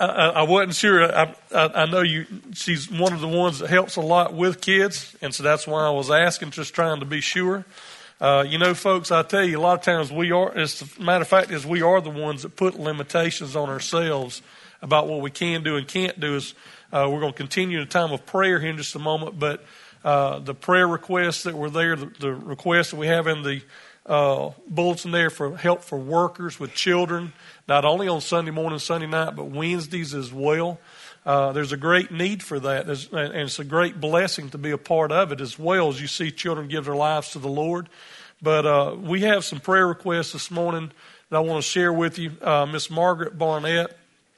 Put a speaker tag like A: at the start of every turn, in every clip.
A: I wasn't sure. I know she's one of the ones that helps a lot with kids, and so that's why I was asking, just trying to be sure. Folks, I tell you, a lot of times we are, as a matter of fact, is we are the ones that put limitations on ourselves about what we can do and can't do. We're going to continue in a time of prayer here in just a moment, but the prayer requests that were there, the requests that we have in the bulletin there for help for workers with children, not only on Sunday morning, Sunday night, but Wednesdays as well. There's a great need for that, and it's a great blessing to be a part of it as well as you see children give their lives to the Lord. But we have some prayer requests this morning that I want to share with you. Miss Margaret Barnett,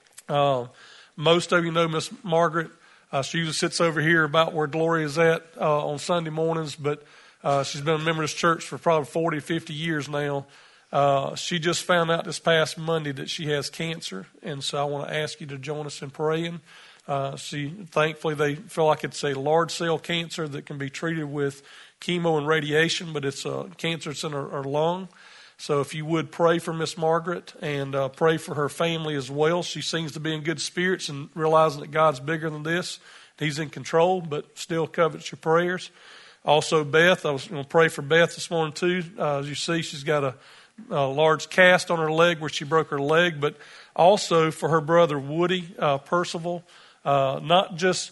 A: most of you know Miss Margaret. She usually sits over here about where Gloria is at on Sunday mornings, but she's been a member of this church for probably 40, 50 years now. She just found out this past Monday that she has cancer, and so I want to ask you to join us in praying. Thankfully, they feel like it's a large cell cancer that can be treated with chemo and radiation, but it's a cancer that's in her lung. So if you would pray for Miss Margaret and pray for her family as well. She seems to be in good spirits and realizing that God's bigger than this. He's in control, but still covets your prayers. Also, Beth, I was going to pray for Beth this morning too. As you see, she's got a large cast on her leg where she broke her leg, but also for her brother Woody Percival, not just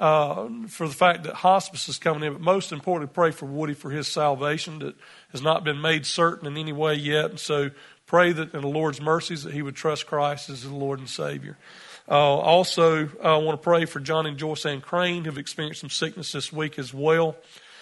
A: for the fact that hospice is coming in, but most importantly, pray for Woody for his salvation that has not been made certain in any way yet. And so pray that in the Lord's mercies that he would trust Christ as his Lord and Savior. Also, I want to pray for John and Joyce Ann Crane, who've experienced some sickness this week as well.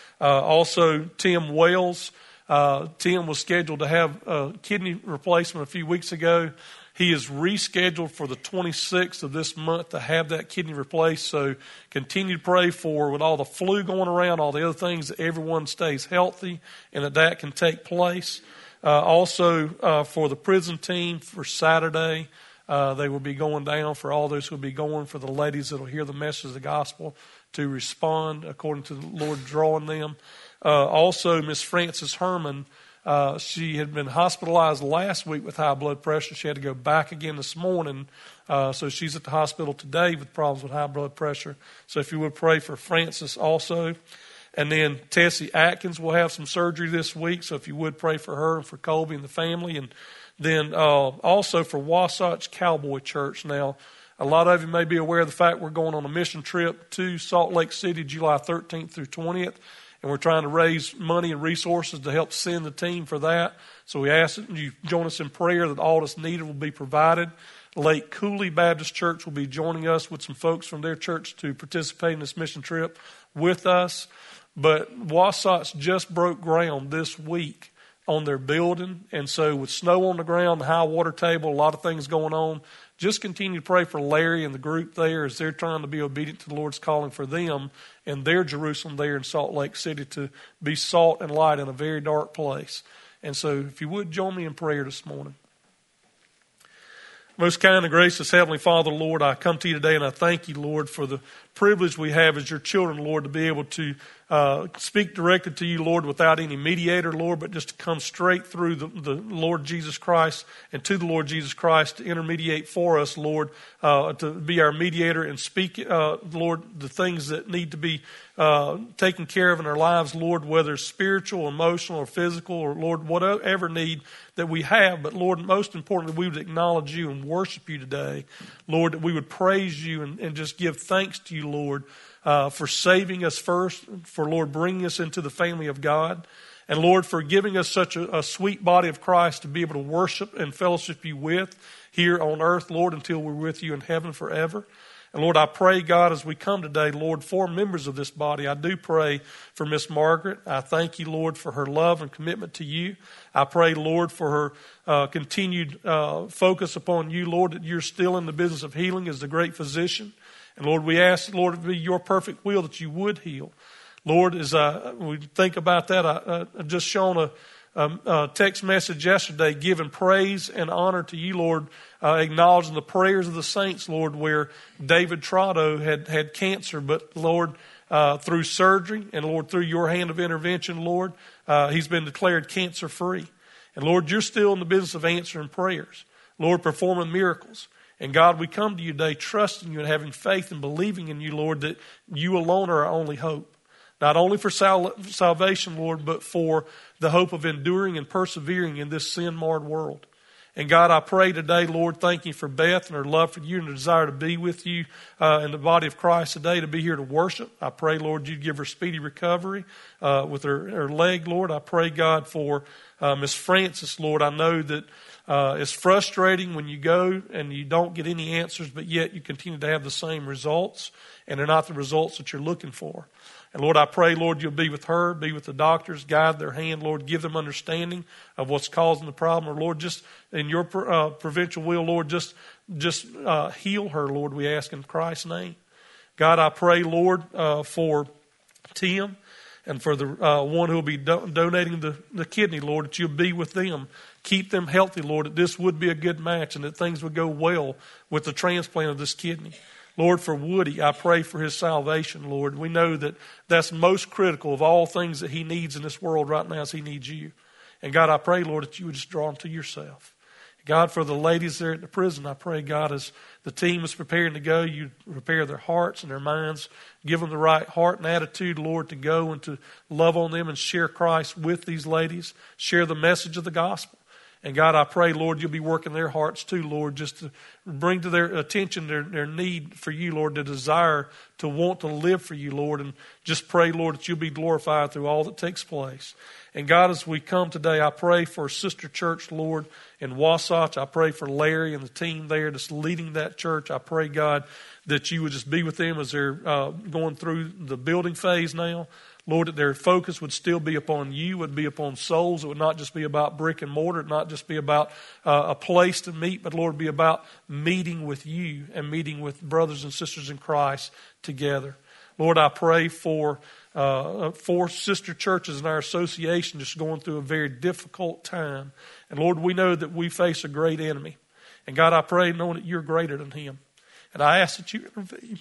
A: Also, Tim Wells. Tim was scheduled to have a kidney replacement a few weeks ago. He is rescheduled for the 26th of this month to have that kidney replaced. So continue to pray for, with all the flu going around, all the other things, that everyone stays healthy and that can take place. Also, for the prison team for Saturday, they will be going down for all those who will be going, for the ladies that will hear the message of the gospel to respond according to the Lord drawing them. Also, Miss Frances Herman, she had been hospitalized last week with high blood pressure. She had to go back again this morning. So she's at the hospital today with problems with high blood pressure. So if you would pray for Frances also. And then Tessie Atkins will have some surgery this week. So if you would pray for her and for Colby and the family. And then also for Wasatch Cowboy Church. Now, a lot of you may be aware of the fact we're going on a mission trip to Salt Lake City, July 13th through 20th. And we're trying to raise money and resources to help send the team for that. So we ask that you join us in prayer that all that's needed will be provided. Lake Cooley Baptist Church will be joining us with some folks from their church to participate in this mission trip with us. But Wasatch just broke ground this week on their building. And so with snow on the ground, the high water table, a lot of things going on, just continue to pray for Larry and the group there as they're trying to be obedient to the Lord's calling for them and their Jerusalem there in Salt Lake City to be salt and light in a very dark place. And so if you would join me in prayer this morning. Most kind and gracious Heavenly Father, Lord, I come to you today and I thank you, Lord, for the privilege we have as your children, Lord, to be able to speak directly to you, Lord, without any mediator, Lord, but just to come straight through the Lord Jesus Christ and to the Lord Jesus Christ to intermediate for us, Lord, to be our mediator and speak, Lord, the things that need to be taken care of in our lives, Lord, whether spiritual, emotional, or physical, or, Lord, whatever need that we have. But, Lord, most importantly, we would acknowledge you and worship you today, Lord, that we would praise you and just give thanks to you, Lord, for saving us first, for, Lord, bringing us into the family of God, and, Lord, for giving us such a sweet body of Christ to be able to worship and fellowship you with here on earth, Lord, until we're with you in heaven forever. And, Lord, I pray, God, as we come today, Lord, for members of this body, I do pray for Miss Margaret. I thank you, Lord, for her love and commitment to you. I pray, Lord, for her continued focus upon you, Lord, that you're still in the business of healing as the great physician. And, Lord, we ask, Lord, it be your perfect will that you would heal. Lord, as we think about that, I just shown a text message yesterday giving praise and honor to you, Lord, acknowledging the prayers of the saints, Lord, where David Trotto had cancer, but, Lord, through surgery and, Lord, through your hand of intervention, Lord, he's been declared cancer-free. And, Lord, you're still in the business of answering prayers, Lord, performing miracles. And God, we come to you today trusting you and having faith and believing in you, Lord, that you alone are our only hope. Not only for salvation, Lord, but for the hope of enduring and persevering in this sin-marred world. And God, I pray today, Lord, thank you for Beth and her love for you and her desire to be with you in the body of Christ today, to be here to worship. I pray, Lord, you'd give her speedy recovery with her leg, Lord. I pray, God, for Miss Francis, Lord. I know that it's frustrating when you go and you don't get any answers, but yet you continue to have the same results, and they're not the results that you're looking for. And Lord, I pray, Lord, you'll be with her, be with the doctors, guide their hand, Lord, give them understanding of what's causing the problem. Or Lord, just in your providential will, Lord, just heal her, Lord, we ask in Christ's name. God, I pray, Lord, for Tim and for the one who will be donating the kidney, Lord, that you'll be with them. Keep them healthy, Lord, that this would be a good match and that things would go well with the transplant of this kidney. Lord, for Woody, I pray for his salvation, Lord. We know that that's most critical of all things that he needs in this world right now is he needs you. And God, I pray, Lord, that you would just draw him to yourself. God, for the ladies there at the prison, I pray, God, as the team is preparing to go, you prepare their hearts and their minds. Give them the right heart and attitude, Lord, to go and to love on them and share Christ with these ladies. Share the message of the gospel. And God, I pray, Lord, you'll be working their hearts too, Lord, just to bring to their attention their need for you, Lord, the desire to want to live for you, Lord. And just pray, Lord, that you'll be glorified through all that takes place. And God, as we come today, I pray for Sister Church, Lord, in Wasatch. I pray for Larry and the team there that's leading that church. I pray, God, that you would just be with them as they're going through the building phase now. Lord, that their focus would still be upon you, would be upon souls. It would not just be about brick and mortar. It would not just be about a place to meet, but Lord, be about meeting with you and meeting with brothers and sisters in Christ together. Lord, I pray for sister churches in our association just going through a very difficult time. And Lord, we know that we face a great enemy. And God, I pray knowing that you're greater than him. And I ask that you intervene.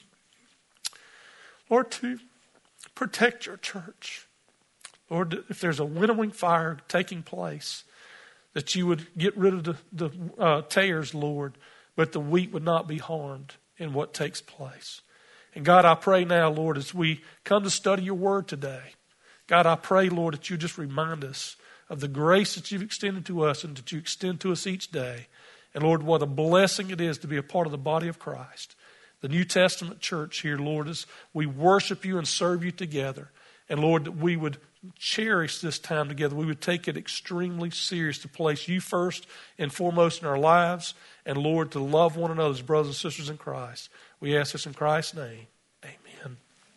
A: Lord, to protect your church. Lord, if there's a winnowing fire taking place, that you would get rid of the tares, Lord, but the wheat would not be harmed in what takes place. And God, I pray now, Lord, as we come to study your word today, God, I pray, Lord, that you just remind us of the grace that you've extended to us and that you extend to us each day. And Lord, what a blessing it is to be a part of the body of Christ. The New Testament church here, Lord, as we worship you and serve you together. And Lord, that we would cherish this time together. We would take it extremely serious to place you first and foremost in our lives. And Lord, to love one another as brothers and sisters in Christ. We ask this in Christ's name. Amen.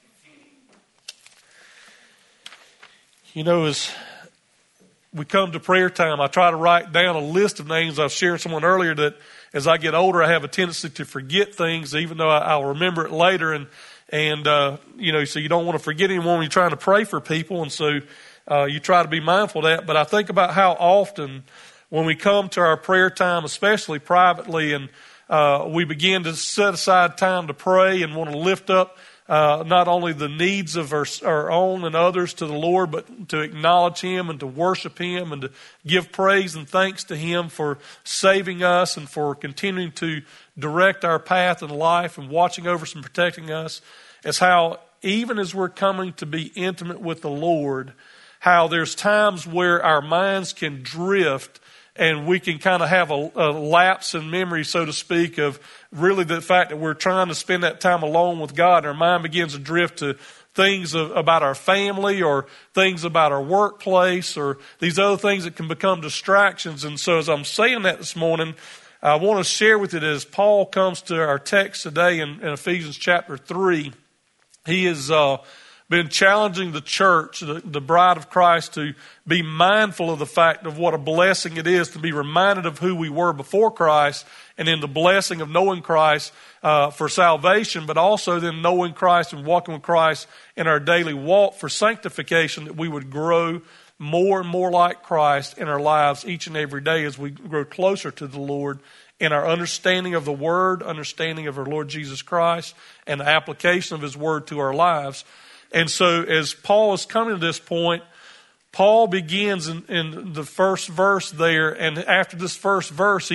A: You know, as we come to prayer time, I try to write down a list of names. I was sharing with someone earlier that as I get older, I have a tendency to forget things, even though I'll remember it later. And you know, so you don't want to forget anyone when you're trying to pray for people. And so you try to be mindful of that. But I think about how often when we come to our prayer time, especially privately, and we begin to set aside time to pray and want to lift up not only the needs of our own and others to the Lord, but to acknowledge him and to worship him and to give praise and thanks to him for saving us and for continuing to direct our path in life and watching over us and protecting us. As how even as we're coming to be intimate with the Lord, how there's times where our minds can drift and we can kind of have a lapse in memory, so to speak, of really the fact that we're trying to spend that time alone with God. And our mind begins to drift to things about our family or things about our workplace or these other things that can become distractions. And so as I'm saying that this morning, I want to share with you that as Paul comes to our text today in Ephesians chapter 3, he has been challenging the church, the bride of Christ, to be mindful of the fact of what a blessing it is to be reminded of who we were before Christ and in the blessing of knowing Christ for salvation, but also then knowing Christ and walking with Christ in our daily walk for sanctification, that we would grow more and more like Christ in our lives each and every day as we grow closer to the Lord in our understanding of the Word, understanding of our Lord Jesus Christ, and the application of His Word to our lives. And so as Paul is coming to this point, Paul begins in the first verse there, and after this first verse,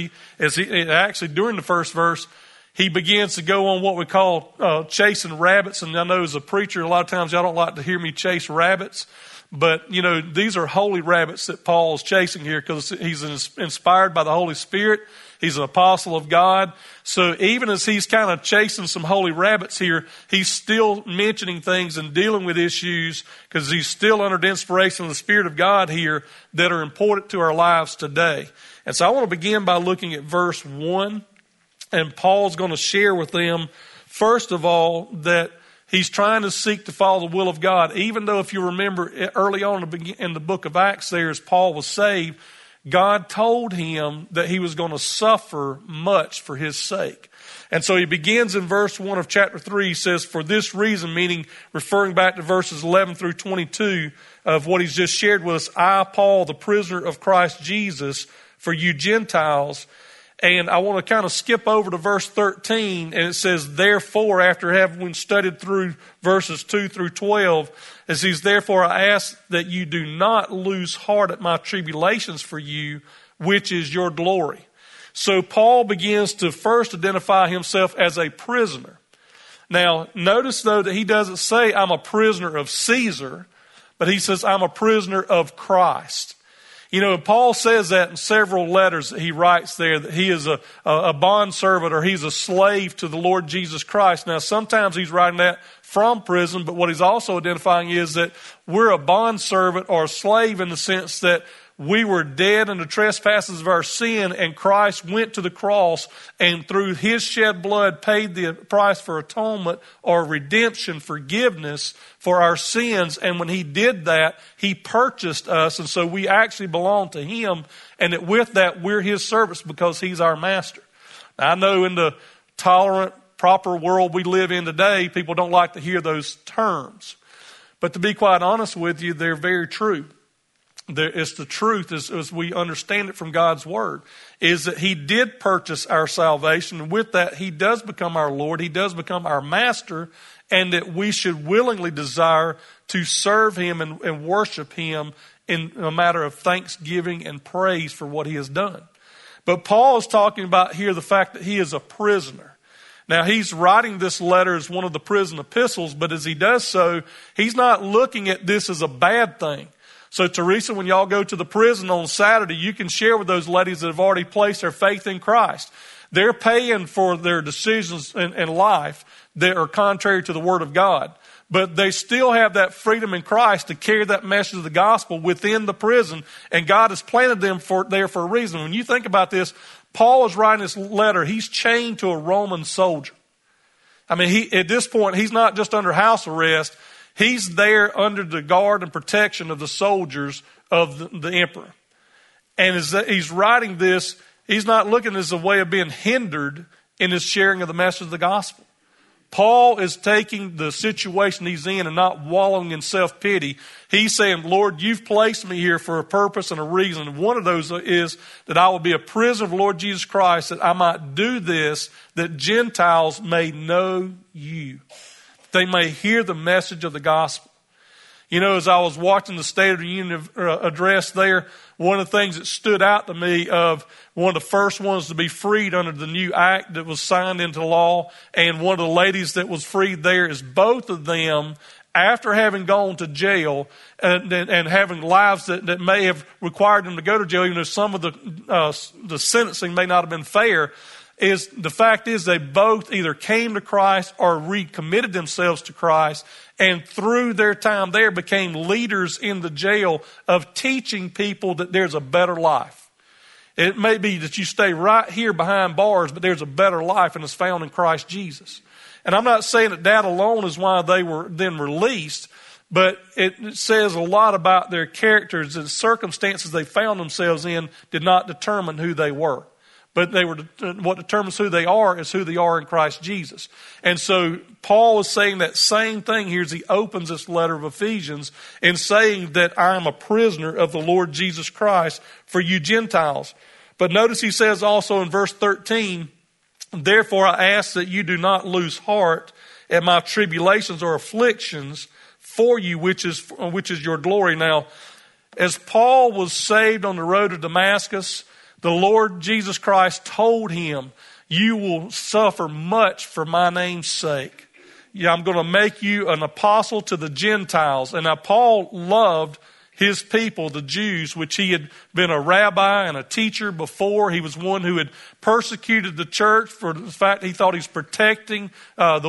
A: during the first verse, he begins to go on what we call chasing rabbits. And I know as a preacher, a lot of times y'all don't like to hear me chase rabbits. But, these are holy rabbits that Paul is chasing here because he's inspired by the Holy Spirit. He's an apostle of God. So even as he's kind of chasing some holy rabbits here, he's still mentioning things and dealing with issues because he's still under the inspiration of the Spirit of God here that are important to our lives today. And so I want to begin by looking at verse 1. And Paul's going to share with them, first of all, that he's trying to seek to follow the will of God. Even though, if you remember early on in the book of Acts there, as Paul was saved, God told him that he was going to suffer much for his sake. And so he begins in verse 1 of chapter 3. He says, for this reason, meaning referring back to verses 11 through 22 of what he's just shared with us, I, Paul, the prisoner of Christ Jesus, for you Gentiles. And I want to kind of skip over to verse 13, and it says, therefore, after having studied through verses 2 through 12, it says, therefore I ask that you do not lose heart at my tribulations for you, which is your glory. So Paul begins to first identify himself as a prisoner. Now, notice though that he doesn't say I'm a prisoner of Caesar, but he says I'm a prisoner of Christ. Paul says that in several letters that he writes there, that he is a bondservant or he's a slave to the Lord Jesus Christ. Now, sometimes he's writing that from prison, but what he's also identifying is that we're a bondservant or a slave in the sense that we were dead in the trespasses of our sin, and Christ went to the cross and through his shed blood paid the price for atonement or redemption, forgiveness for our sins. And when he did that, he purchased us. And so we actually belong to him. And that with that, we're his servants because he's our master. Now, I know in the tolerant, proper world we live in today, people don't like to hear those terms. But to be quite honest with you, they're very true. It's the truth as we understand it from God's word, is that he did purchase our salvation. And with that, he does become our Lord. He does become our master, and that we should willingly desire to serve him and worship him in a matter of thanksgiving and praise for what he has done. But Paul is talking about here the fact that he is a prisoner. Now, he's writing this letter as one of the prison epistles, but as he does so, he's not looking at this as a bad thing. So, Teresa, when y'all go to the prison on Saturday, you can share with those ladies that have already placed their faith in Christ. They're paying for their decisions in life that are contrary to the Word of God. But they still have that freedom in Christ to carry that message of the gospel within the prison, and God has planted them there for a reason. When you think about this, Paul is writing this letter. He's chained to a Roman soldier. I mean, at this point, he's not just under house arrest. He's there under the guard and protection of the soldiers of the emperor. And as he's writing this, he's not looking as a way of being hindered in his sharing of the message of the gospel. Paul is taking the situation he's in and not wallowing in self-pity. He's saying, Lord, you've placed me here for a purpose and a reason. One of those is that I will be a prisoner of the Lord Jesus Christ, that I might do this, that Gentiles may know you. They may hear the message of the gospel. As I was watching the State of the Union address there, one of the things that stood out to me of one of the first ones to be freed under the new act that was signed into law, and one of the ladies that was freed there is both of them, after having gone to jail and having lives that may have required them to go to jail, even though some of the sentencing may not have been fair, is the fact is they both either came to Christ or recommitted themselves to Christ, and through their time there became leaders in the jail of teaching people that there's a better life. It may be that you stay right here behind bars, but there's a better life, and it's found in Christ Jesus. And I'm not saying that alone is why they were then released, but it says a lot about their characters. The circumstances they found themselves in did not determine who they were. But what determines who they are is who they are in Christ Jesus. And so Paul is saying that same thing here as he opens this letter of Ephesians in saying that I am a prisoner of the Lord Jesus Christ for you Gentiles. But notice he says also in verse 13, therefore I ask that you do not lose heart at my tribulations or afflictions for you, which is your glory. Now, As Paul was saved on the road to Damascus, the Lord Jesus Christ told him, you will suffer much for my name's sake. Yeah, I'm going to make you an apostle to the Gentiles. And now Paul loved his people, the Jews, which he had been a rabbi and a teacher before. He was one who had persecuted the church for the fact he thought he's protecting God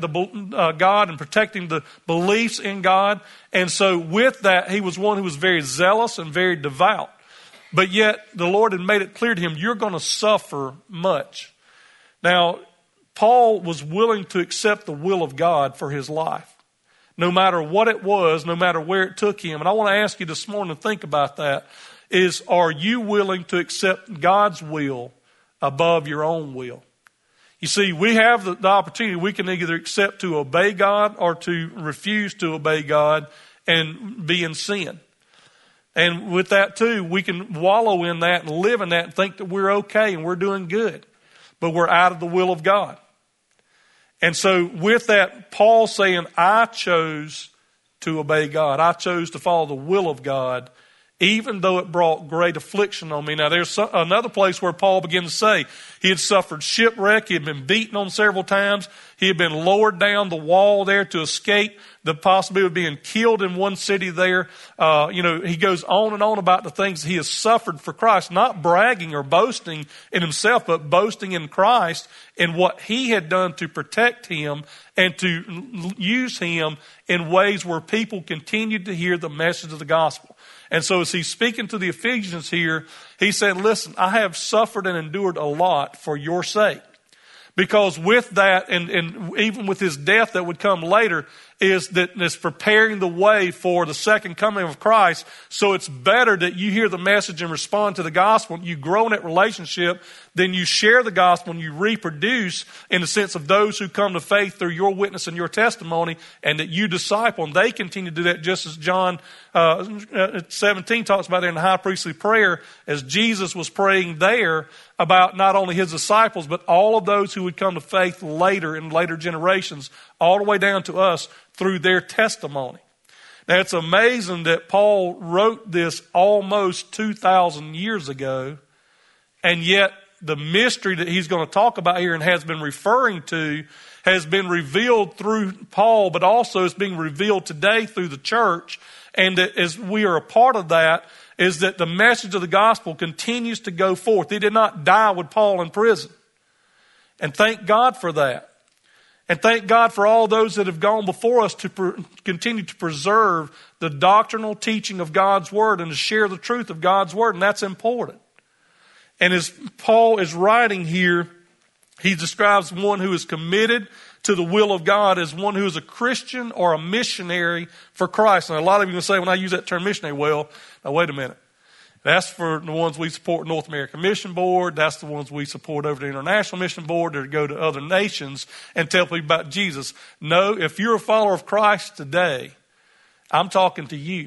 A: and protecting the beliefs in God. And so with that, he was one who was very zealous and very devout. But yet the Lord had made it clear to him, you're going to suffer much. Now, Paul was willing to accept the will of God for his life. No matter what it was, no matter where it took him. And I want to ask you this morning to think about that. Are you willing to accept God's will above your own will? You see, we have the opportunity. We can either accept to obey God or to refuse to obey God and be in sin. And with that too, we can wallow in that and live in that and think that we're okay and we're doing good. But we're out of the will of God. And so with that, Paul saying, I chose to obey God. I chose to follow the will of God, even though it brought great affliction on me. Now, there's another place where Paul began to say he had suffered shipwreck. He had been beaten on several times. He had been lowered down the wall there to escape the possibility of being killed in one city there. He goes on and on about the things he has suffered for Christ, not bragging or boasting in himself, but boasting in Christ and what he had done to protect him and to use him in ways where people continued to hear the message of the gospel. And so as he's speaking to the Ephesians here, he said, listen, I have suffered and endured a lot for your sake. Because with that, and even with his death that would come later, is that it's preparing the way for the second coming of Christ. So it's better that you hear the message and respond to the gospel. You grow in that relationship, then you share the gospel and you reproduce in the sense of those who come to faith through your witness and your testimony, and that you disciple. And they continue to do that, just as John 17 talks about there in the high priestly prayer, as Jesus was praying there about not only his disciples, but all of those who would come to faith later in later generations, all the way down to us through their testimony. Now, it's amazing that Paul wrote this almost 2,000 years ago, and yet the mystery that he's going to talk about here and has been referring to has been revealed through Paul, but also is being revealed today through the church. And that as we are a part of that, is that the message of the gospel continues to go forth. He did not die with Paul in prison. And thank God for that. And thank God for all those that have gone before us to continue to preserve the doctrinal teaching of God's word and to share the truth of God's word. And that's important. And as Paul is writing here, he describes one who is committed to the will of God as one who is a Christian or a missionary for Christ. And a lot of you will say, when I use that term missionary, well, now wait a minute. That's for the ones we support, North American Mission Board. That's the ones we support over the International Mission Board, that go to other nations and tell people about Jesus. No, if you're a follower of Christ today, I'm talking to you.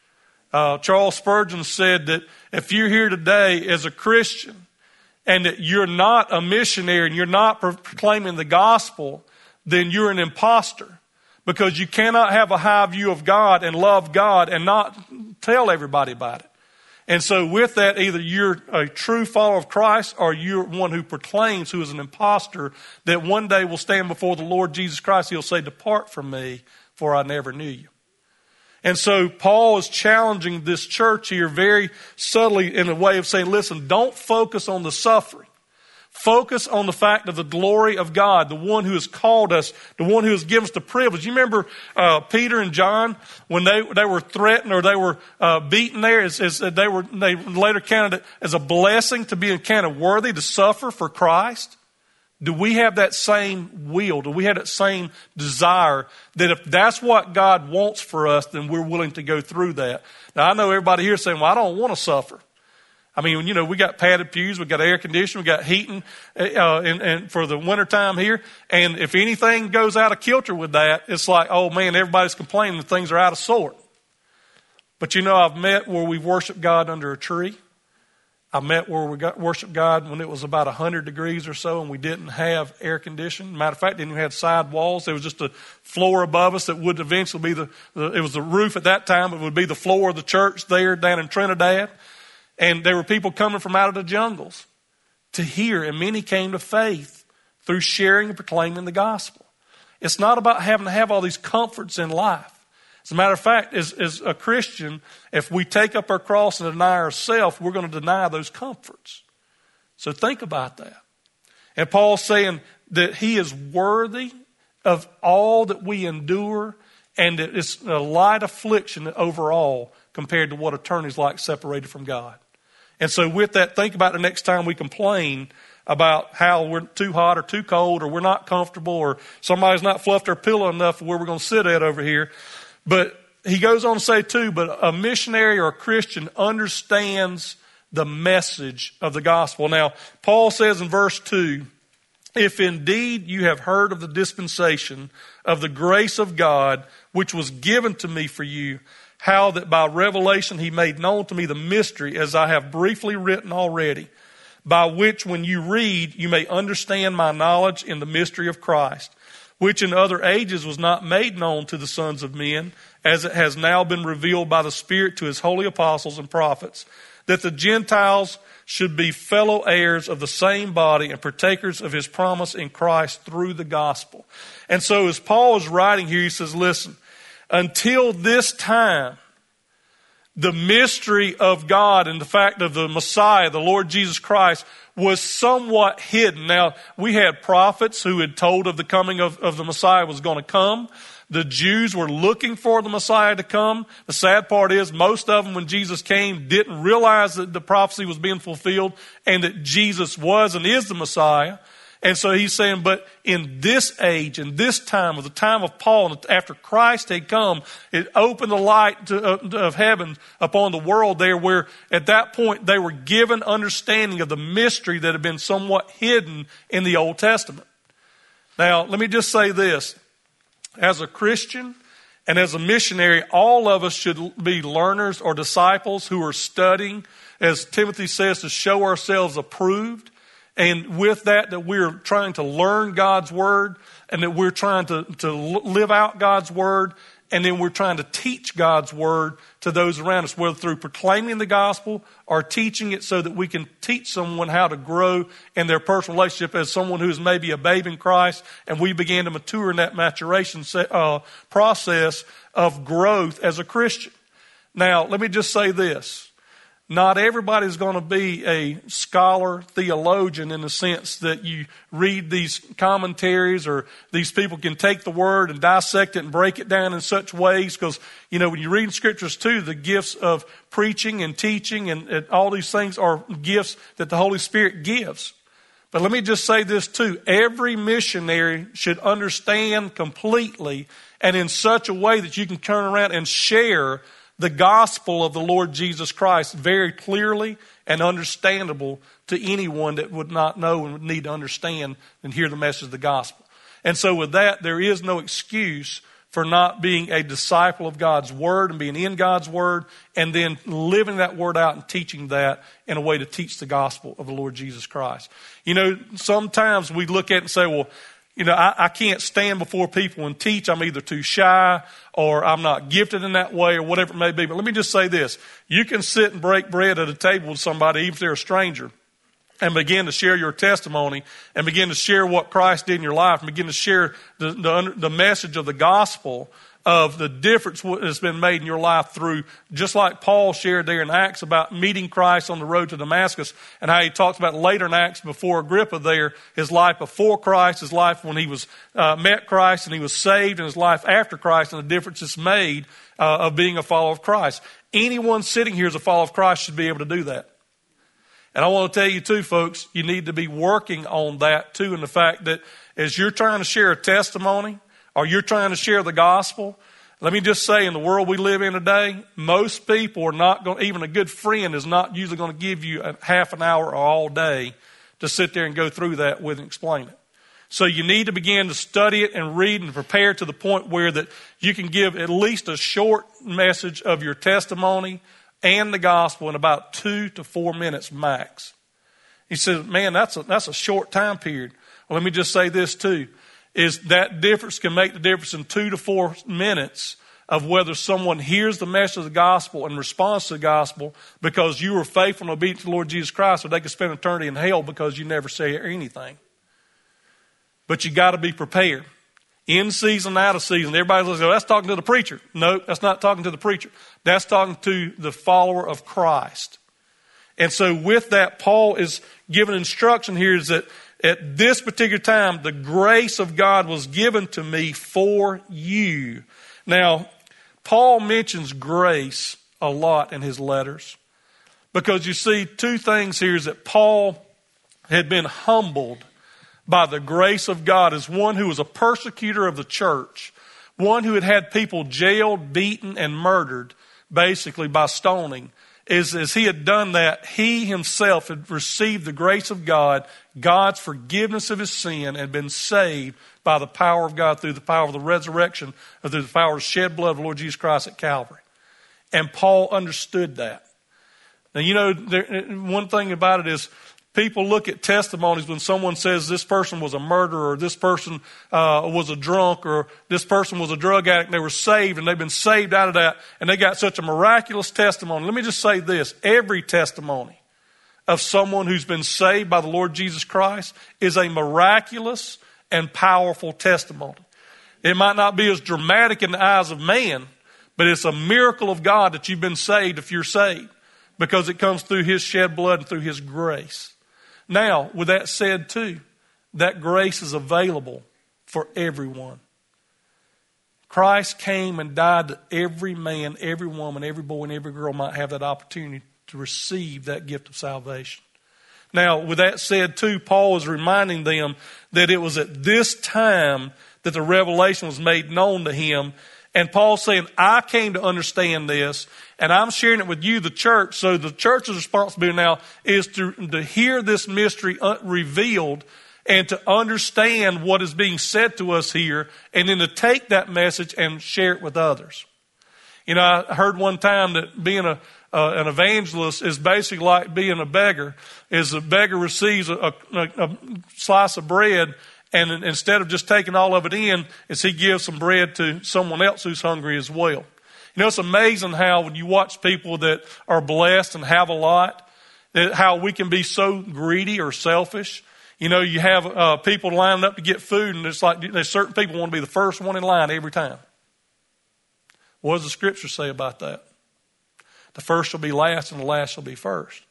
A: Charles Spurgeon said that if you're here today as a Christian and that you're not a missionary and you're not proclaiming the gospel, then you're an imposter, because you cannot have a high view of God and love God and not tell everybody about it. And so with that, either you're a true follower of Christ or you're one who proclaims, who is an imposter, that one day will stand before the Lord Jesus Christ. He'll say, depart from me, for I never knew you. And so Paul is challenging this church here very subtly in a way of saying, listen, don't focus on the suffering. Focus on the fact of the glory of God, the one who has called us, the one who has given us the privilege. You remember Peter and John when they were threatened or they were beaten there, they later counted it as a blessing to be counted worthy to suffer for Christ? Do we have that same will? Do we have that same desire that if that's what God wants for us, then we're willing to go through that? Now, I know everybody here is saying, well, I don't want to suffer. I mean, you know, we got padded pews, we got air conditioning, we got heating and for the wintertime here. And if anything goes out of kilter with that, it's like, oh man, everybody's complaining that things are out of sort. But you know, I've met where we've worshiped God under a tree. I met where we worshiped God when it was about 100 degrees or so, and we didn't have air conditioning. Matter of fact, didn't even have side walls. There was just a floor above us that would eventually be it was the roof at that time. It would be the floor of the church there down in Trinidad. And there were people coming from out of the jungles to hear, and many came to faith through sharing and proclaiming the gospel. It's not about having to have all these comforts in life. As a matter of fact, as a Christian, if we take up our cross and deny ourselves, we're going to deny those comforts. So think about that. And Paul's saying that he is worthy of all that we endure, and that it's a light affliction overall compared to what eternity's like separated from God. And so with that, think about the next time we complain about how we're too hot or too cold or we're not comfortable or somebody's not fluffed our pillow enough where we're going to sit at over here. But he goes on to say too, but a missionary or a Christian understands the message of the gospel. Now, Paul says in verse 2, if indeed you have heard of the dispensation of the grace of God, which was given to me for you, how that by revelation he made known to me the mystery, as I have briefly written already, by which when you read, you may understand my knowledge in the mystery of Christ, which in other ages was not made known to the sons of men, as it has now been revealed by the Spirit to his holy apostles and prophets, that the Gentiles should be fellow heirs of the same body and partakers of his promise in Christ through the gospel. And so as Paul is writing here, he says, listen, until this time, the mystery of God and the fact of the Messiah, the Lord Jesus Christ, was somewhat hidden. Now, we had prophets who had told of the coming of the Messiah was going to come. The Jews were looking for the Messiah to come. The sad part is most of them, when Jesus came, didn't realize that the prophecy was being fulfilled and that Jesus was and is the Messiah. And so he's saying, but in this age, in this time, of the time of Paul, after Christ had come, it opened the light of heaven upon the world there, where at that point they were given understanding of the mystery that had been somewhat hidden in the Old Testament. Now, let me just say this. As a Christian and as a missionary, all of us should be learners or disciples who are studying, as Timothy says, to show ourselves approved. And with that we're trying to learn God's word, and that we're trying to live out God's word, and then we're trying to teach God's word to those around us, whether through proclaiming the gospel or teaching it so that we can teach someone how to grow in their personal relationship as someone who is maybe a babe in Christ, and we begin to mature in that maturation process of growth as a Christian. Now, let me just say this. Not everybody's going to be a scholar, theologian, in the sense that you read these commentaries, or these people can take the word and dissect it and break it down in such ways. Because, when you read scriptures too, the gifts of preaching and teaching and all these things are gifts that the Holy Spirit gives. But let me just say this too. Every missionary should understand completely and in such a way that you can turn around and share the gospel of the Lord Jesus Christ very clearly and understandable to anyone that would not know and would need to understand and hear the message of the gospel. And so with that, there is no excuse for not being a disciple of God's word and being in God's word, and then living that word out and teaching that in a way to teach the gospel of the Lord Jesus Christ. Sometimes we look at it and say, well, I can't stand before people and teach. I'm either too shy or I'm not gifted in that way or whatever it may be. But let me just say this. You can sit and break bread at a table with somebody, even if they're a stranger, and begin to share your testimony and begin to share what Christ did in your life and begin to share the message of the gospel of the difference that's been made in your life through, just like Paul shared there in Acts about meeting Christ on the road to Damascus, and how he talks about later in Acts before Agrippa there, his life before Christ, his life when he was met Christ and he was saved, and his life after Christ, and the difference it's made of being a follower of Christ. Anyone sitting here as a follower of Christ should be able to do that. And I want to tell you too, folks, you need to be working on that too, in the fact that as you're trying to share a testimony, or you're trying to share the gospel, let me just say, in the world we live in today, most people are not going, even a good friend is not usually going to give you a half an hour or all day to sit there and go through that with and explain it. So you need to begin to study it and read and prepare to the point where that you can give at least a short message of your testimony and the gospel in about 2 to 4 minutes max. He said, man, that's a short time period. Well, let me just say this too, is that difference can make the difference in 2 to 4 minutes of whether someone hears the message of the gospel and responds to the gospel because you were faithful and obedient to the Lord Jesus Christ, or they could spend eternity in hell because you never say anything. But you got to be prepared. In season, out of season. Everybody looks, that's talking to the preacher. No, that's not talking to the preacher. That's talking to the follower of Christ. And so with that, Paul is giving instruction here is that at this particular time, the grace of God was given to me for you. Now, Paul mentions grace a lot in his letters because you see two things here is that Paul had been humbled by the grace of God as one who was a persecutor of the church, one who had had people jailed, beaten, and murdered, basically by stoning. As he had done that, he himself had received the grace of God, God's forgiveness of his sin, and been saved by the power of God through the power of the resurrection, or through the power of the shed blood of the Lord Jesus Christ at Calvary. And Paul understood that. Now, you know, one thing about it is people look at testimonies when someone says this person was a murderer, or this person was a drunk, or this person was a drug addict, and they were saved, and they've been saved out of that, and they got such a miraculous testimony. Let me just say this. Every testimony of someone who's been saved by the Lord Jesus Christ is a miraculous and powerful testimony. It might not be as dramatic in the eyes of man, but it's a miracle of God that you've been saved if you're saved, because it comes through his shed blood and through his grace. Now, with that said too, that grace is available for everyone. Christ came and died that every man, every woman, every boy, and every girl might have that opportunity to receive that gift of salvation. Now, with that said too, Paul is reminding them that it was at this time that the revelation was made known to him. And Paul's saying, I came to understand this, and I'm sharing it with you, the church. So the church's responsibility now is to hear this mystery revealed and to understand what is being said to us here, and then to take that message and share it with others. You know, I heard one time that being an evangelist is basically like being a beggar. Is a beggar receives a slice of bread, and instead of just taking all of it in, is he gives some bread to someone else who's hungry as well. You know, it's amazing how when you watch people that are blessed and have a lot, how we can be so greedy or selfish. You know, you have people lining up to get food, and it's like there's certain people want to be the first one in line every time. What does the scripture say about that? The first shall be last, and the last shall be first.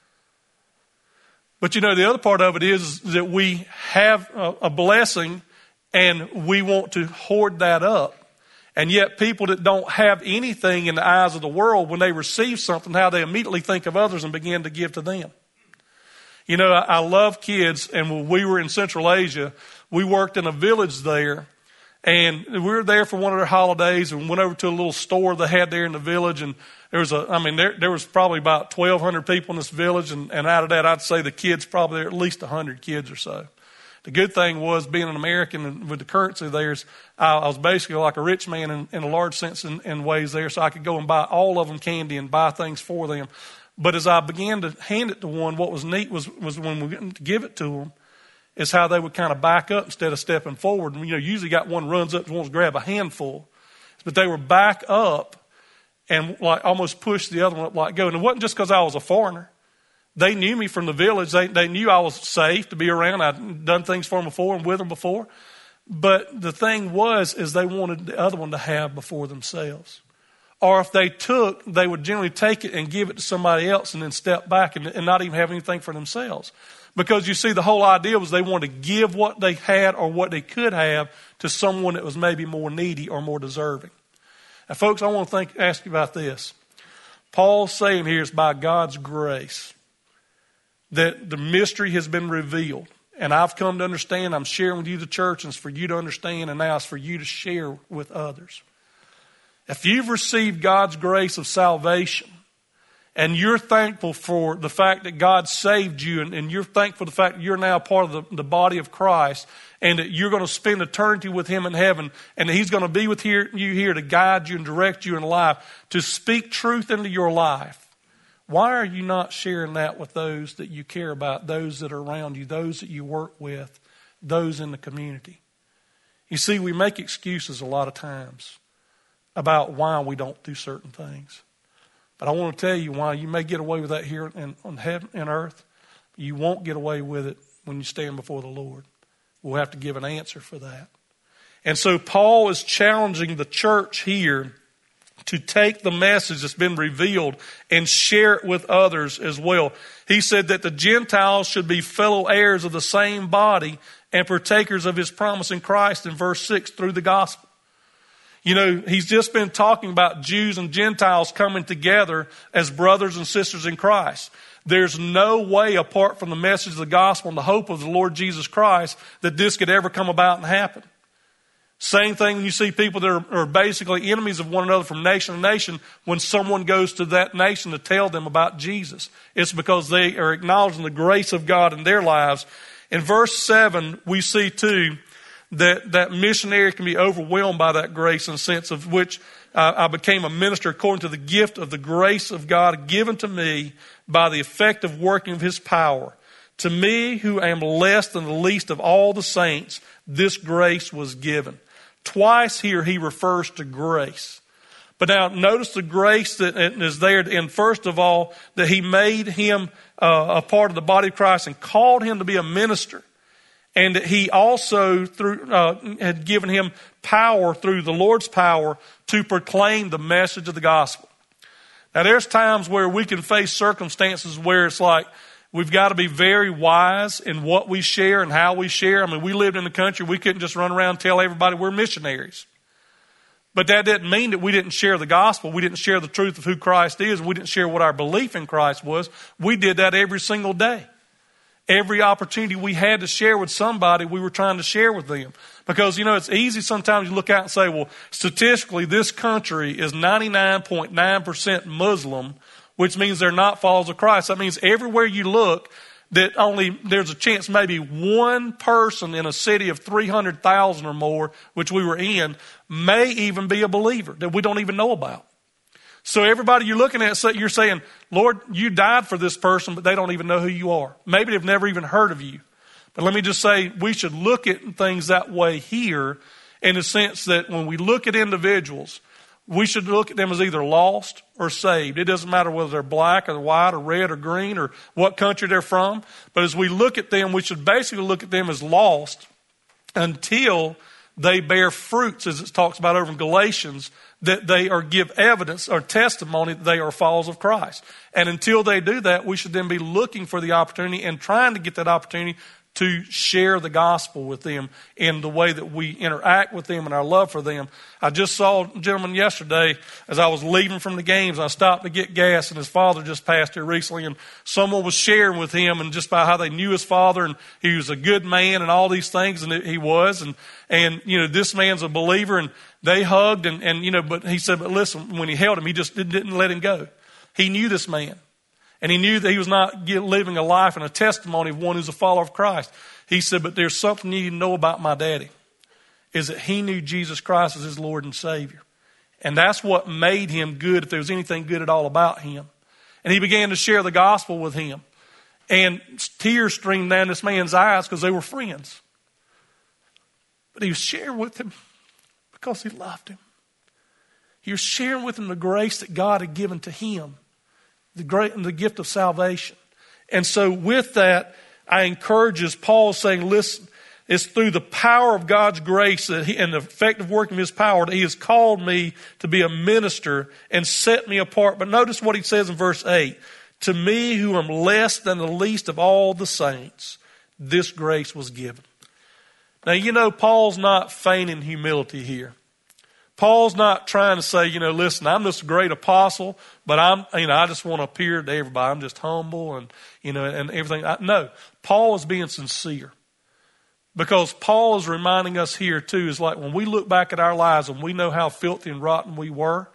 A: But you know, the other part of it is that we have a blessing and we want to hoard that up. And yet people that don't have anything in the eyes of the world, when they receive something, how they immediately think of others and begin to give to them. You know, I love kids, and when we were in Central Asia, we worked in a village there. And we were there for one of their holidays and went over to a little store they had there in the village. And there was probably about 1,200 people in this village. And out of that, I'd say the kids probably there at least 100 kids or so. The good thing was being an American and with the currency there, I was basically like a rich man in a large sense in ways there. So I could go and buy all of them candy and buy things for them. But as I began to hand it to one, what was neat was when we went to give it to them, is how they would kind of back up instead of stepping forward. And, you know, usually got one runs up and wants to grab a handful. But they were back up and like almost pushed the other one up like go. And it wasn't just because I was a foreigner. They knew me from the village. They knew I was safe to be around. I'd done things for them before and with them before. But the thing is they wanted the other one to have before themselves. Or if they took, they would generally take it and give it to somebody else and then step back and not even have anything for themselves. Because you see, the whole idea was they wanted to give what they had or what they could have to someone that was maybe more needy or more deserving. Now, folks, I want to ask you about this. Paul's saying here is by God's grace that the mystery has been revealed. And I've come to understand, I'm sharing with you the church, and it's for you to understand, and now it's for you to share with others. If you've received God's grace of salvation, and you're thankful for the fact that God saved you, and you're thankful for the fact that you're now part of the body of Christ, and that you're going to spend eternity with him in heaven, and that he's going to be with you here to guide you and direct you in life, to speak truth into your life. Why are you not sharing that with those that you care about, those that are around you, those that you work with, those in the community? You see, we make excuses a lot of times about why we don't do certain things. But I want to tell you why you may get away with that here on heaven and earth. You won't get away with it when you stand before the Lord. We'll have to give an answer for that. And so Paul is challenging the church here to take the message that's been revealed and share it with others as well. He said that the Gentiles should be fellow heirs of the same body and partakers of his promise in Christ in verse 6 through the gospel. You know, he's just been talking about Jews and Gentiles coming together as brothers and sisters in Christ. There's no way apart from the message of the gospel and the hope of the Lord Jesus Christ that this could ever come about and happen. Same thing when you see people that are basically enemies of one another from nation to nation, when someone goes to that nation to tell them about Jesus. It's because they are acknowledging the grace of God in their lives. In verse 7, we see too that missionary can be overwhelmed by that grace, in the sense of which I became a minister according to the gift of the grace of God given to me by the effective working of his power. To me, who am less than the least of all the saints, this grace was given. Twice here he refers to grace. But now notice the grace that is there. And first of all, that he made him a part of the body of Christ and called him to be a minister. And that he also had given him power through the Lord's power to proclaim the message of the gospel. Now there's times where we can face circumstances where it's like, we've got to be very wise in what we share and how we share. I mean, we lived in the country. We couldn't just run around and tell everybody we're missionaries. But that didn't mean that we didn't share the gospel. We didn't share the truth of who Christ is. We didn't share what our belief in Christ was. We did that every single day. Every opportunity we had to share with somebody, we were trying to share with them. Because, you know, it's easy sometimes you look out and say, well, statistically, this country is 99.9% Muslim, which means they're not followers of Christ. That means everywhere you look, that only there's a chance maybe one person in a city of 300,000 or more, which we were in, may even be a believer that we don't even know about. So everybody you're looking at, you're saying, Lord, you died for this person, but they don't even know who you are. Maybe they've never even heard of you. But let me just say, we should look at things that way here, in the sense that when we look at individuals, we should look at them as either lost or saved. It doesn't matter whether they're black or white or red or green or what country they're from. But as we look at them, we should basically look at them as lost until they bear fruits, as it talks about over in Galatians, that they give evidence or testimony that they are followers of Christ. And until they do that, we should then be looking for the opportunity and trying to get that opportunity to share the gospel with them in the way that we interact with them and our love for them. I just saw a gentleman yesterday as I was leaving from the games. I stopped to get gas, and his father just passed here recently, and someone was sharing with him and just about how they knew his father, and he was a good man and all these things, and he was. And you know, this man's a believer, and they hugged, and you know, but he said, but listen, when he held him, he just didn't let him go. He knew this man. And he knew that he was not living a life and a testimony of one who's a follower of Christ. He said, but there's something you need to know about my daddy, is that he knew Jesus Christ as his Lord and Savior. And that's what made him good, if there was anything good at all about him. And he began to share the gospel with him. And tears streamed down this man's eyes because they were friends. But he was sharing with him because he loved him. He was sharing with him the grace that God had given to him. The gift of salvation. And so with that, I encourage, as Paul is saying, listen, it's through the power of God's grace and the effective working of his power that he has called me to be a minister and set me apart. But notice what he says in verse 8. To me, who am less than the least of all the saints, this grace was given. Now, you know, Paul's not feigning humility here. Paul's not trying to say, you know, listen, I'm this great apostle, but I just want to appear to everybody. I'm just humble and, you know, and everything. No, Paul is being sincere, because Paul is reminding us here too, is like when we look back at our lives and we know how filthy and rotten we were,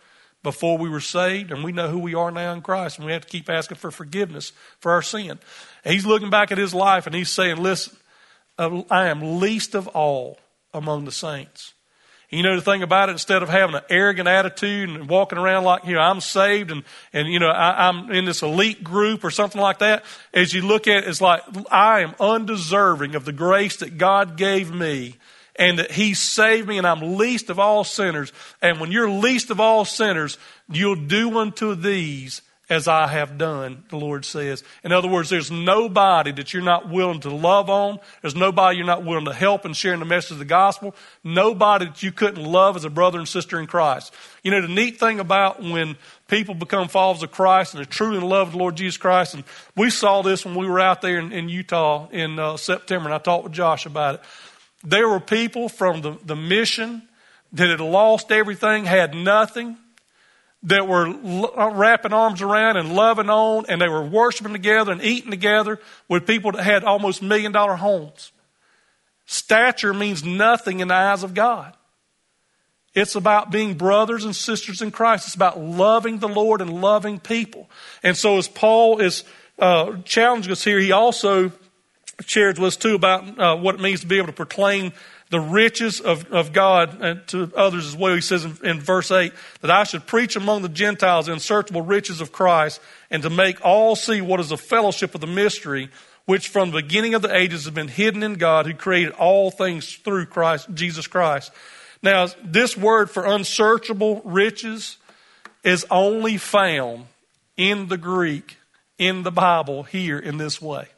A: before we were saved, and we know who we are now in Christ, and we have to keep asking for forgiveness for our sin. And he's looking back at his life, and he's saying, listen, I am least of all among the saints. And you know the thing about it, instead of having an arrogant attitude and walking around like, I'm saved and I'm in this elite group or something like that, as you look at it, it's like, I am undeserving of the grace that God gave me, and that he saved me, and I'm least of all sinners. And when you're least of all sinners, you'll do unto these as I have done, the Lord says. In other words, there's nobody that you're not willing to love on. There's nobody you're not willing to help in sharing the message of the gospel. Nobody that you couldn't love as a brother and sister in Christ. You know, the neat thing about when people become followers of Christ and they're truly in love with the Lord Jesus Christ, and we saw this when we were out there in Utah in September, and I talked with Josh about it. There were people from the mission that had lost everything, had nothing, that were wrapping arms around and loving on, and they were worshiping together and eating together with people that had almost $1 million homes. Stature means nothing in the eyes of God. It's about being brothers and sisters in Christ. It's about loving the Lord and loving people. And so as Paul is challenging us here, he also shares with us too about what it means to be able to proclaim the riches of God to others as well. He says in verse 8 that I should preach among the Gentiles the unsearchable riches of Christ, and to make all see what is the fellowship of the mystery, which from the beginning of the ages has been hidden in God, who created all things through Christ, Jesus Christ. Now, this word for unsearchable riches is only found in the Greek, in the Bible, here in this way.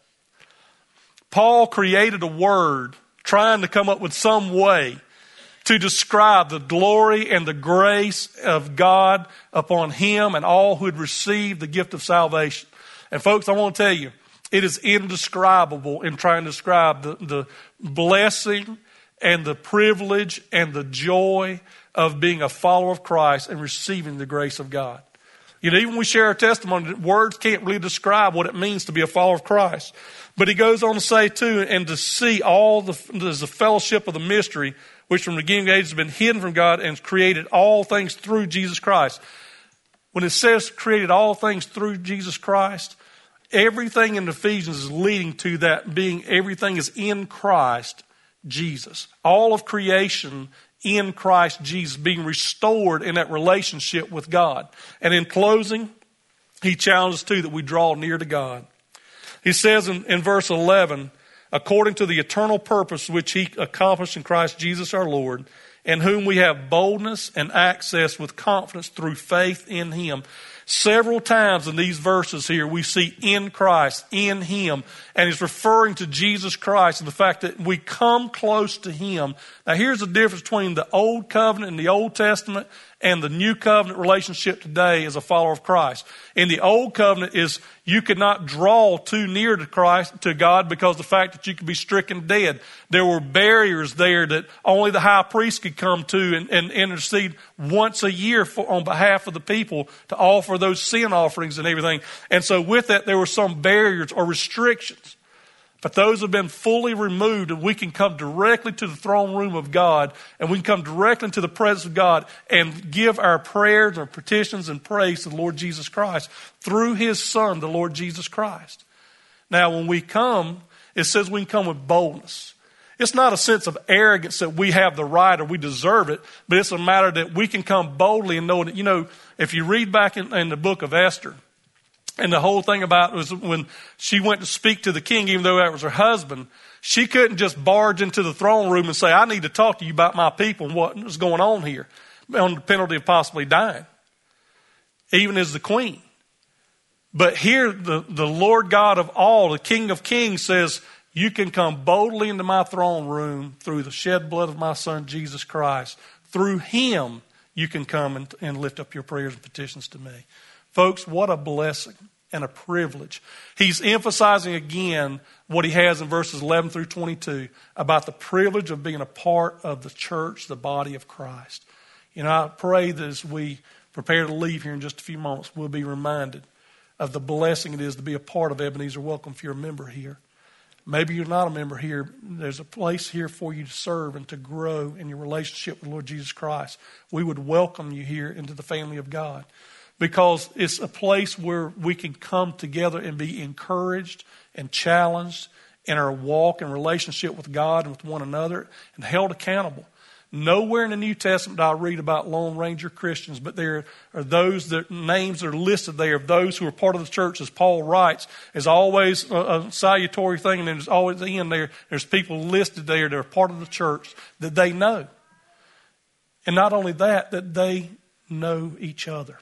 A: Paul created a word trying to come up with some way to describe the glory and the grace of God upon him and all who had received the gift of salvation. And folks, I want to tell you, it is indescribable in trying to describe the blessing and the privilege and the joy of being a follower of Christ and receiving the grace of God. You know, even when we share our testimony, words can't really describe what it means to be a follower of Christ. But he goes on to say, too, and to see all the fellowship of the mystery, which from the beginning of ages has been hidden from God and created all things through Jesus Christ. When it says created all things through Jesus Christ, everything in Ephesians is leading to that being everything is in Christ Jesus. All of creation in Christ Jesus, being restored in that relationship with God. And in closing, he challenges too that we draw near to God. He says in verse 11, according to the eternal purpose which he accomplished in Christ Jesus our Lord, in whom we have boldness and access with confidence through faith in him. Several times in these verses here, we see in Christ, in him, and he's referring to Jesus Christ and the fact that we come close to him. Now, here's the difference between the Old Covenant and the Old Testament and the New Covenant relationship today as a follower of Christ. In the Old Covenant is you could not draw too near to Christ, to God, because of the fact that you could be stricken dead. There were barriers there that only the high priest could come to and intercede once a year on behalf of the people to offer those sin offerings and everything. And so with that, there were some barriers or restrictions. But those have been fully removed, and we can come directly to the throne room of God, and we can come directly into the presence of God and give our prayers, our petitions, and praise to the Lord Jesus Christ through his Son, the Lord Jesus Christ. Now, when we come, it says we can come with boldness. It's not a sense of arrogance that we have the right or we deserve it, but it's a matter that we can come boldly and know that, you know, if you read back in the book of Esther, and the whole thing about it was when she went to speak to the king, even though that was her husband, she couldn't just barge into the throne room and say, I need to talk to you about my people and what is going on here, on the penalty of possibly dying, even as the queen. But here, the Lord God of all, the King of Kings, says, you can come boldly into my throne room through the shed blood of my Son, Jesus Christ. Through him, you can come and lift up your prayers and petitions to me. Folks, what a blessing and a privilege. He's emphasizing again what he has in verses 11 through 22 about the privilege of being a part of the church, the body of Christ. You know, I pray that as we prepare to leave here in just a few moments, we'll be reminded of the blessing it is to be a part of Ebenezer Welcome if you're a member here. Maybe you're not a member here. There's a place here for you to serve and to grow in your relationship with Lord Jesus Christ. We would welcome you here into the family of God, because it's a place where we can come together and be encouraged and challenged in our walk and relationship with God and with one another, and held accountable. Nowhere in the New Testament do I read about Lone Ranger Christians, but there are those that names are listed there of those who are part of the church, as Paul writes. There's always a salutatory thing, and there's always the end there. There's people listed there that are part of the church that they know. And not only that, that they know each other.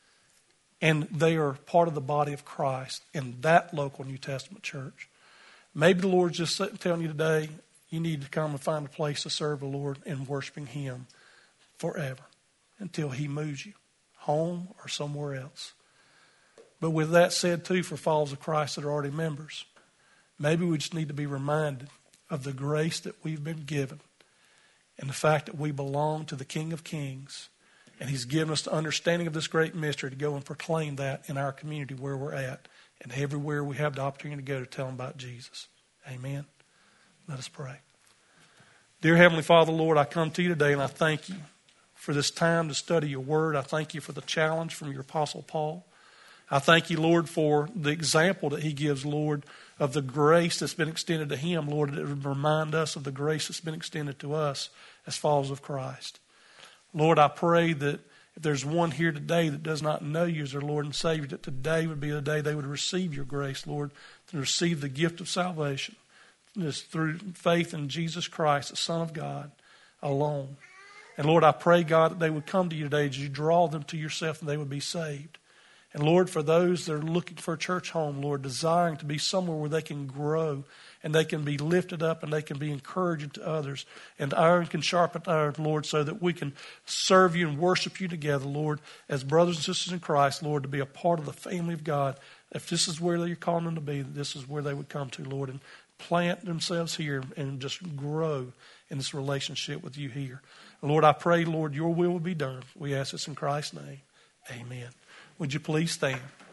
A: And they are part of the body of Christ in that local New Testament church. Maybe the Lord's just telling you today, you need to come and find a place to serve the Lord and worshiping Him forever until He moves you home or somewhere else. But with that said, too, for followers of Christ that are already members, maybe we just need to be reminded of the grace that we've been given and the fact that we belong to the King of Kings. And He's given us the understanding of this great mystery to go and proclaim that in our community where we're at and everywhere we have the opportunity to go to tell them about Jesus. Amen. Let us pray. Dear Heavenly Father, Lord, I come to you today and I thank you for this time to study your word. I thank you for the challenge from your Apostle Paul. I thank you, Lord, for the example that he gives, Lord, of the grace that's been extended to him, Lord, that it would remind us of the grace that's been extended to us as followers of Christ. Lord, I pray that if there's one here today that does not know you as their Lord and Savior, that today would be the day they would receive your grace, Lord, to receive the gift of salvation. This through faith in Jesus Christ, the Son of God, alone. And Lord, I pray, God, that they would come to you today as you draw them to yourself and they would be saved. And Lord, for those that are looking for a church home, Lord, desiring to be somewhere where they can grow and they can be lifted up and they can be encouraging to others. And iron can sharpen iron, Lord, so that we can serve you and worship you together, Lord, as brothers and sisters in Christ, Lord, to be a part of the family of God. If this is where you're calling them to be, this is where they would come to, Lord, and plant themselves here and just grow in this relationship with you here. Lord, I pray, Lord, your will be done. We ask this in Christ's name. Amen. Would you please stand?